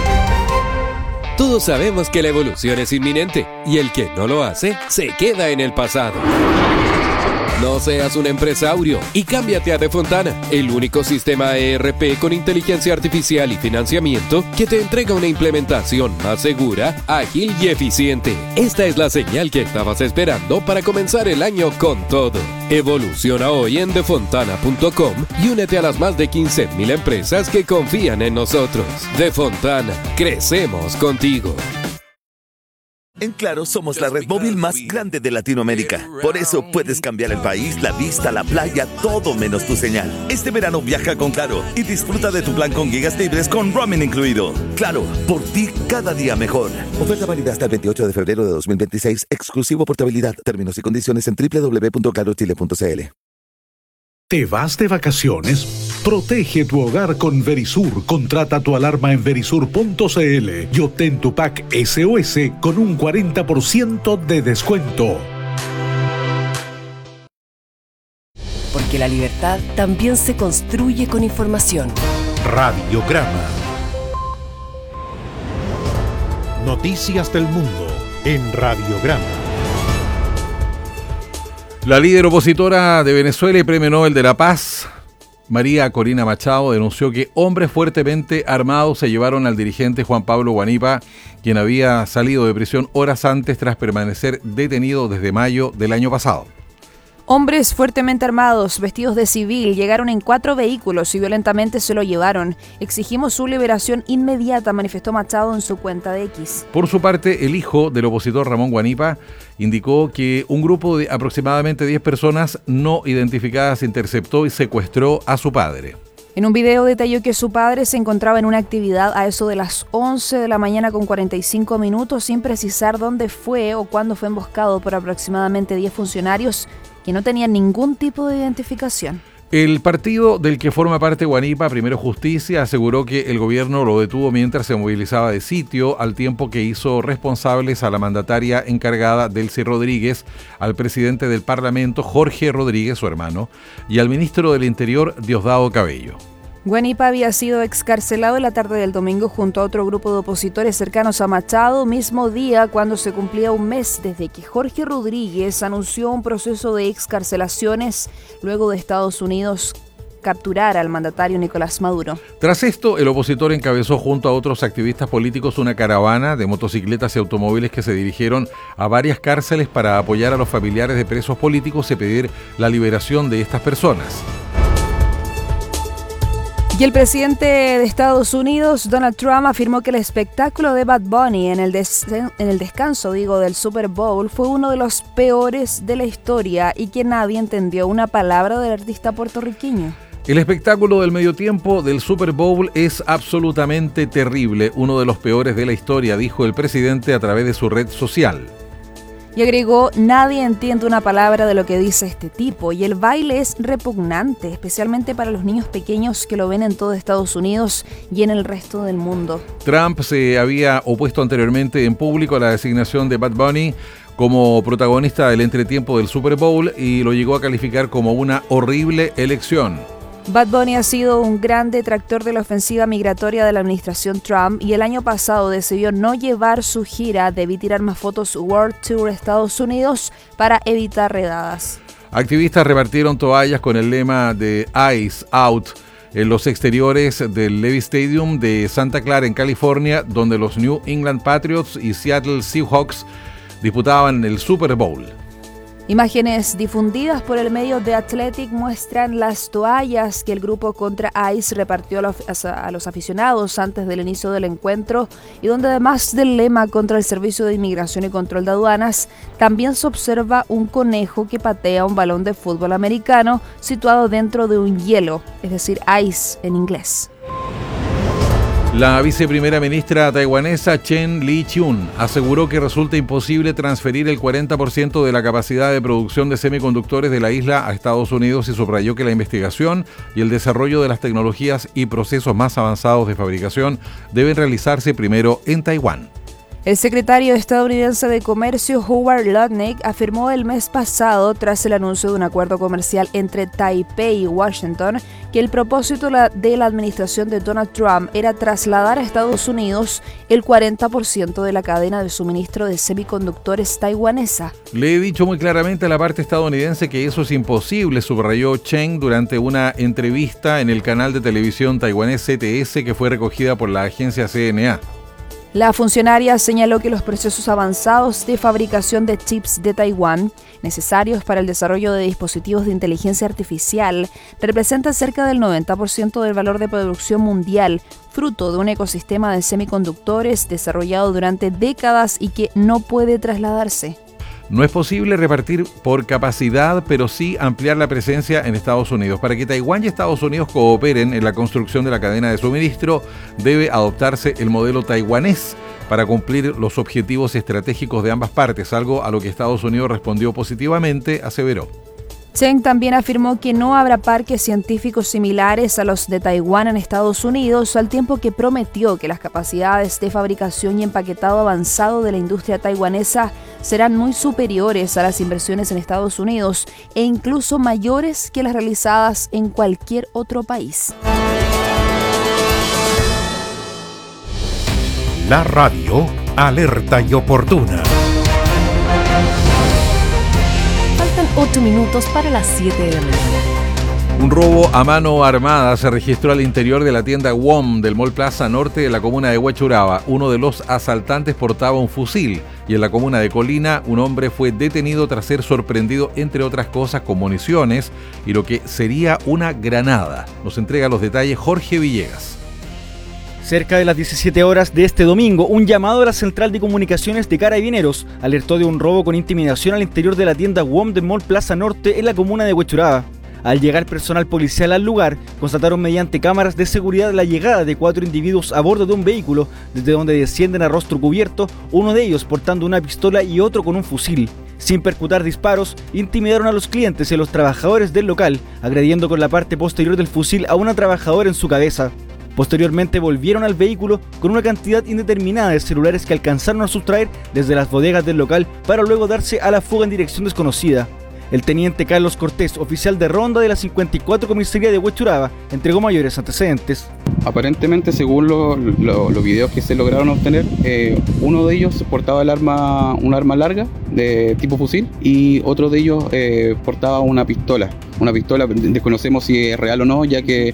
Todos sabemos que la evolución es inminente y el que no lo hace se queda en el pasado. No seas un empresario y cámbiate a Defontana, el único sistema ERP con inteligencia artificial y financiamiento que te entrega una implementación más segura, ágil y eficiente. Esta es la señal que estabas esperando para comenzar el año con todo. Evoluciona hoy en defontana.com y únete a las más de 15.000 empresas que confían en nosotros. Defontana, crecemos contigo. En Claro somos la red móvil más grande de Latinoamérica. Por eso puedes cambiar el país, la vista, la playa, todo menos tu señal. Este verano viaja con Claro y disfruta de tu plan con gigas libres con roaming incluido. Claro, por ti cada día mejor. Oferta válida hasta el 28 de febrero de 2026. Exclusivo portabilidad. Términos y condiciones en www.clarochile.cl. ¿Te vas de vacaciones? Protege tu hogar con Verisur. Contrata tu alarma en verisur.cl y obtén tu pack SOS con un 40% de descuento. Porque la libertad también se construye con información. Radiograma. Noticias del mundo en Radiograma. La líder opositora de Venezuela y Premio Nobel de la Paz, María Corina Machado, denunció que hombres fuertemente armados se llevaron al dirigente Juan Pablo Guanipa, quien había salido de prisión horas antes tras permanecer detenido desde mayo del año pasado. Hombres fuertemente armados, vestidos de civil, llegaron en 4 vehículos y violentamente se lo llevaron. Exigimos su liberación inmediata, manifestó Machado en su cuenta de X. Por su parte, el hijo del opositor Ramón Guanipa indicó que un grupo de aproximadamente 10 personas no identificadas interceptó y secuestró a su padre. En un video detalló que su padre se encontraba en una actividad a eso de las 11 de la mañana con 45 minutos, sin precisar dónde fue o cuándo fue emboscado por aproximadamente 10 funcionarios que no tenían ningún tipo de identificación. El partido del que forma parte Guanipa, Primero Justicia, aseguró que el gobierno lo detuvo mientras se movilizaba de sitio, al tiempo que hizo responsables a la mandataria encargada, Delcy Rodríguez, al presidente del Parlamento, Jorge Rodríguez, su hermano, y al ministro del Interior, Diosdado Cabello. Guanipa había sido excarcelado en la tarde del domingo junto a otro grupo de opositores cercanos a Machado, mismo día cuando se cumplía un mes desde que Jorge Rodríguez anunció un proceso de excarcelaciones luego de Estados Unidos capturar al mandatario Nicolás Maduro. Tras esto, el opositor encabezó junto a otros activistas políticos una caravana de motocicletas y automóviles que se dirigieron a varias cárceles para apoyar a los familiares de presos políticos y pedir la liberación de estas personas. Y el presidente de Estados Unidos, Donald Trump, afirmó que el espectáculo de Bad Bunny en el descanso del Super Bowl fue uno de los peores de la historia y que nadie entendió una palabra del artista puertorriqueño. El espectáculo del medio tiempo del Super Bowl es absolutamente terrible, uno de los peores de la historia, dijo el presidente a través de su red social. Y agregó, nadie entiende una palabra de lo que dice este tipo y el baile es repugnante, especialmente para los niños pequeños que lo ven en todo Estados Unidos y en el resto del mundo. Trump se había opuesto anteriormente en público a la designación de Bad Bunny como protagonista del entretiempo del Super Bowl y lo llegó a calificar como una horrible elección. Bad Bunny ha sido un gran detractor de la ofensiva migratoria de la administración Trump y el año pasado decidió no llevar su gira Debí tirar más fotos World Tour Estados Unidos para evitar redadas. Activistas repartieron toallas con el lema de Eyes Out en los exteriores del Levi's Stadium de Santa Clara en California, donde los New England Patriots y Seattle Seahawks disputaban el Super Bowl. Imágenes difundidas por el medio The Athletic muestran las toallas que el grupo contra ICE repartió a los aficionados antes del inicio del encuentro y donde además del lema contra el Servicio de Inmigración y Control de Aduanas, también se observa un conejo que patea un balón de fútbol americano situado dentro de un hielo, es decir, ice en inglés. La viceprimera ministra taiwanesa Chen Li-Chiun aseguró que resulta imposible transferir el 40% de la capacidad de producción de semiconductores de la isla a Estados Unidos y subrayó que la investigación y el desarrollo de las tecnologías y procesos más avanzados de fabricación deben realizarse primero en Taiwán. El secretario estadounidense de Comercio, Howard Lutnick, afirmó el mes pasado, tras el anuncio de un acuerdo comercial entre Taipei y Washington, que el propósito de la administración de Donald Trump era trasladar a Estados Unidos el 40% de la cadena de suministro de semiconductores taiwanesa. Le he dicho muy claramente a la parte estadounidense que eso es imposible, subrayó Chen durante una entrevista en el canal de televisión taiwanés CTS que fue recogida por la agencia CNA. La funcionaria señaló que los procesos avanzados de fabricación de chips de Taiwán, necesarios para el desarrollo de dispositivos de inteligencia artificial, representan cerca del 90% del valor de producción mundial, fruto de un ecosistema de semiconductores desarrollado durante décadas y que no puede trasladarse. No es posible repartir por capacidad, pero sí ampliar la presencia en Estados Unidos. Para que Taiwán y Estados Unidos cooperen en la construcción de la cadena de suministro, debe adoptarse el modelo taiwanés para cumplir los objetivos estratégicos de ambas partes, algo a lo que Estados Unidos respondió positivamente, aseveró. Chen también afirmó que no habrá parques científicos similares a los de Taiwán en Estados Unidos, al tiempo que prometió que las capacidades de fabricación y empaquetado avanzado de la industria taiwanesa serán muy superiores a las inversiones en Estados Unidos e incluso mayores que las realizadas en cualquier otro país. La radio alerta y oportuna. 8 minutos para las 7 de la mañana. Un robo a mano armada se registró al interior de la tienda WOM del Mall Plaza Norte de la comuna de Huechuraba. Uno de los asaltantes portaba un fusil y en la comuna de Colina un hombre fue detenido tras ser sorprendido, entre otras cosas, con municiones y lo que sería una granada. Nos entrega los detalles Jorge Villegas. Cerca de las 17 horas de este domingo, un llamado a la Central de Comunicaciones de Carabineros alertó de un robo con intimidación al interior de la tienda WOM del Mall Plaza Norte en la comuna de Huechuraba. Al llegar personal policial al lugar, constataron mediante cámaras de seguridad la llegada de 4 individuos a bordo de un vehículo, desde donde descienden a rostro cubierto, uno de ellos portando una pistola y otro con un fusil. Sin percutar disparos, intimidaron a los clientes y a los trabajadores del local, agrediendo con la parte posterior del fusil a una trabajadora en su cabeza. Posteriormente volvieron al vehículo con una cantidad indeterminada de celulares que alcanzaron a sustraer desde las bodegas del local para luego darse a la fuga en dirección desconocida. El teniente Carlos Cortés, oficial de ronda de la 54 Comisaría de Huechuraba, entregó mayores antecedentes. Aparentemente, según los videos que se lograron obtener, uno de ellos portaba un arma larga de tipo fusil y otro de ellos portaba una pistola. Desconocemos si es real o no, ya que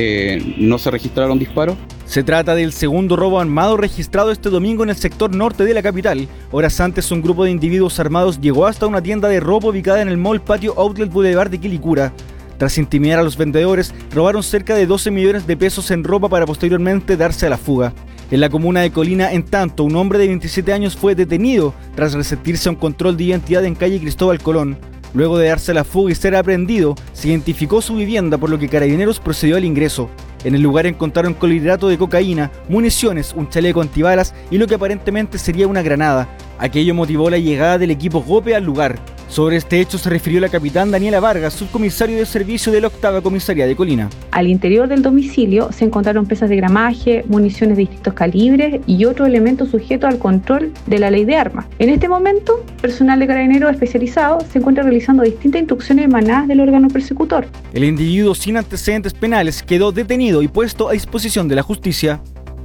no se registraron disparos. Se trata del segundo robo armado registrado este domingo en el sector norte de la capital. Horas antes, un grupo de individuos armados llegó hasta una tienda de ropa ubicada en el Mall Patio Outlet Boulevard de Quilicura. Tras intimidar a los vendedores, robaron cerca de 12 millones de pesos en ropa para posteriormente darse a la fuga. En la comuna de Colina, en tanto, un hombre de 27 años fue detenido tras resistirse a un control de identidad en calle Cristóbal Colón. Luego de darse a la fuga y ser aprehendido, se identificó su vivienda, por lo que Carabineros procedió al ingreso. En el lugar encontraron clorhidrato de cocaína, municiones, un chaleco antibalas y lo que aparentemente sería una granada. Aquello motivó la llegada del equipo GOPE al lugar. Sobre este hecho se refirió la capitán Daniela Vargas, subcomisario de servicio de la 8ª Comisaría de Colina. Al interior del domicilio se encontraron piezas de gramaje, municiones de distintos calibres y otros elementos sujetos al control de la ley de armas. En este momento, personal de Carabineros especializado se encuentra realizando distintas instrucciones emanadas del órgano persecutor. El individuo sin antecedentes penales quedó detenido y puesto a disposición de la justicia.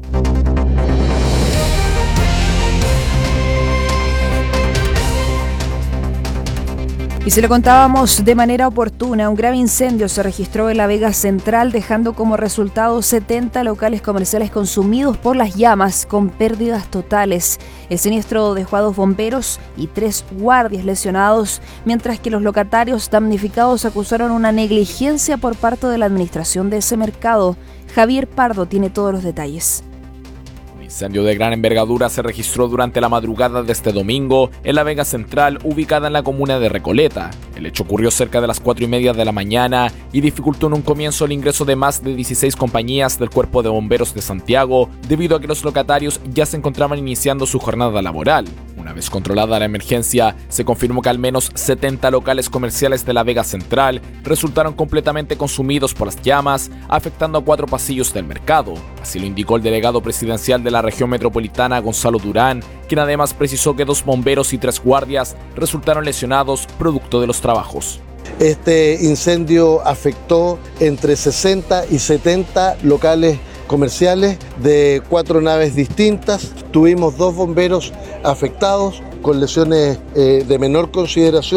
Y se lo contábamos de manera oportuna, un grave incendio se registró en la Vega Central, dejando como resultado 70 locales comerciales consumidos por las llamas, con pérdidas totales. El siniestro dejó a 2 bomberos y 3 guardias lesionados, mientras que los locatarios damnificados acusaron una negligencia por parte de la administración de ese mercado. Javier Pardo tiene todos los detalles. Incendio de gran envergadura se registró durante la madrugada de este domingo en la Vega Central, ubicada en la comuna de Recoleta. El hecho ocurrió cerca de las 4:30 de la mañana y dificultó en un comienzo el ingreso de más de 16 compañías del Cuerpo de Bomberos de Santiago, debido a que los locatarios ya se encontraban iniciando su jornada laboral. Una vez controlada la emergencia, se confirmó que al menos 70 locales comerciales de la Vega Central resultaron completamente consumidos por las llamas, afectando a 4 pasillos del mercado. Así lo indicó el delegado presidencial de la región metropolitana, Gonzalo Durán, quien además precisó que 2 bomberos y 3 guardias resultaron lesionados producto de los trabajos. Este incendio afectó entre 60 y 70 locales comerciales de 4 naves distintas. Tuvimos 2 bomberos afectados con lesiones de menor consideración.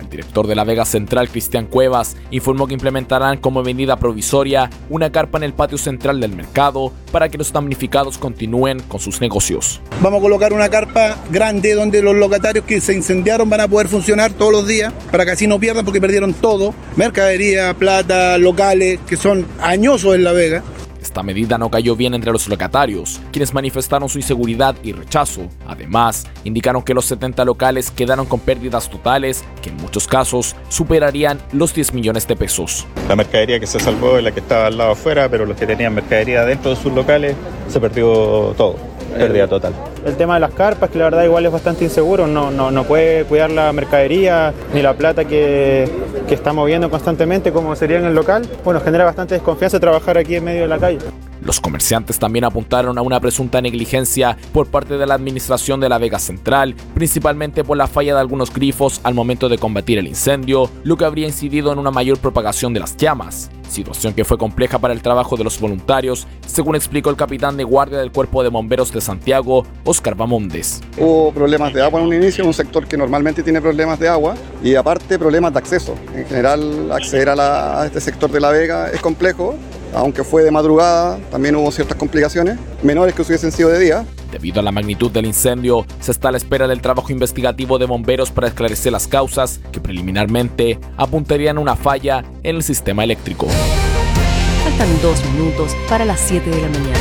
director de la Vega Central, Cristian Cuevas, informó que implementarán como medida provisoria una carpa en el patio central del mercado para que los damnificados continúen con sus negocios. Vamos a colocar una carpa grande donde los locatarios que se incendiaron van a poder funcionar todos los días para que así no pierdan, porque perdieron todo, mercadería, plata, locales que son añosos en La Vega. Esta medida no cayó bien entre los locatarios, quienes manifestaron su inseguridad y rechazo. Además, indicaron que los 70 locales quedaron con pérdidas totales que en muchos casos superarían los 10 millones de pesos. La mercadería que se salvó es la que estaba al lado afuera, pero los que tenían mercadería dentro de sus locales se perdió todo. Pérdida total. El tema de las carpas, que la verdad igual es bastante inseguro, no puede cuidar la mercadería ni la plata que está moviendo constantemente como sería en el local. Bueno, genera bastante desconfianza trabajar aquí en medio de la calle. Los comerciantes también apuntaron a una presunta negligencia por parte de la administración de la Vega Central, principalmente por la falla de algunos grifos al momento de combatir el incendio, lo que habría incidido en una mayor propagación de las llamas. Situación que fue compleja para el trabajo de los voluntarios, según explicó el capitán de guardia del Cuerpo de Bomberos de Santiago, Óscar Bamondes. Hubo problemas de agua en un inicio, en un sector que normalmente tiene problemas de agua, y aparte problemas de acceso. En general, acceder a este sector de La Vega es complejo, aunque fue de madrugada, también hubo ciertas complicaciones, menores que hubiesen sido de día. Debido a la magnitud del incendio, se está a la espera del trabajo investigativo de bomberos para esclarecer las causas, que preliminarmente apuntarían a una falla en el sistema eléctrico. Faltan 2 minutos para las 7 de la mañana.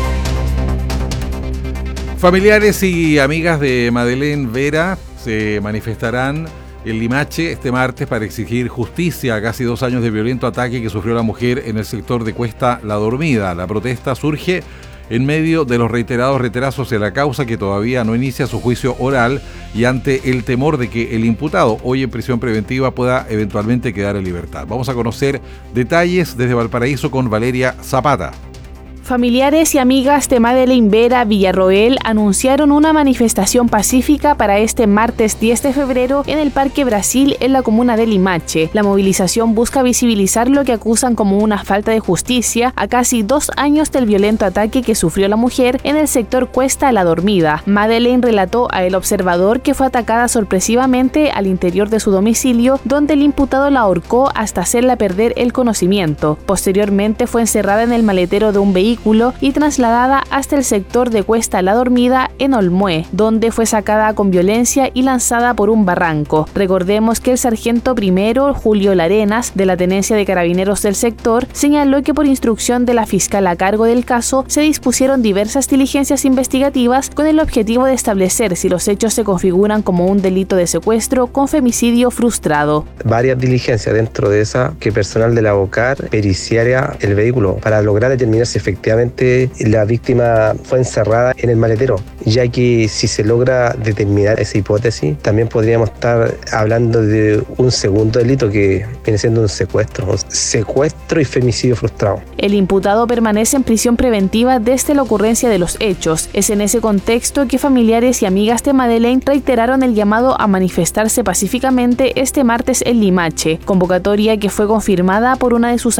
Familiares y amigas de Madeleine Vera se manifestarán en Limache este martes para exigir justicia a casi 2 años de violento ataque que sufrió la mujer en el sector de Cuesta La Dormida. La protesta surge en medio de los reiterados retrasos de la causa, que todavía no inicia su juicio oral, y ante el temor de que el imputado, hoy en prisión preventiva, pueda eventualmente quedar en libertad. Vamos a conocer detalles desde Valparaíso con Valeria Zapata. Familiares y amigas de Madeleine Vera Villarroel anunciaron una manifestación pacífica para este martes 10 de febrero en el Parque Brasil, en la comuna de Limache. La movilización busca visibilizar lo que acusan como una falta de justicia a casi 2 años del violento ataque que sufrió la mujer en el sector Cuesta La Dormida. Madeleine relató a El Observador que fue atacada sorpresivamente al interior de su domicilio, donde el imputado la ahorcó hasta hacerla perder el conocimiento. Posteriormente fue encerrada en el maletero de un vehículo y trasladada hasta el sector de Cuesta La Dormida en Olmué, donde fue sacada con violencia y lanzada por un barranco. Recordemos que el sargento primero Julio Larenas, de la Tenencia de Carabineros del sector, señaló que por instrucción de la fiscal a cargo del caso se dispusieron diversas diligencias investigativas con el objetivo de establecer si los hechos se configuran como un delito de secuestro con femicidio frustrado. Varias diligencias dentro de esa, que personal de la OCAR periciaria el vehículo para lograr determinar si efectivamente la víctima fue encerrada en el maletero, ya que si se logra determinar esa hipótesis, también podríamos estar hablando de un segundo delito que viene siendo un secuestro y femicidio frustrado. El imputado permanece en prisión preventiva desde la ocurrencia de los hechos. Es en ese contexto que familiares y amigas de Madeleine reiteraron el llamado a manifestarse pacíficamente este martes en Limache, convocatoria que fue confirmada por una de sus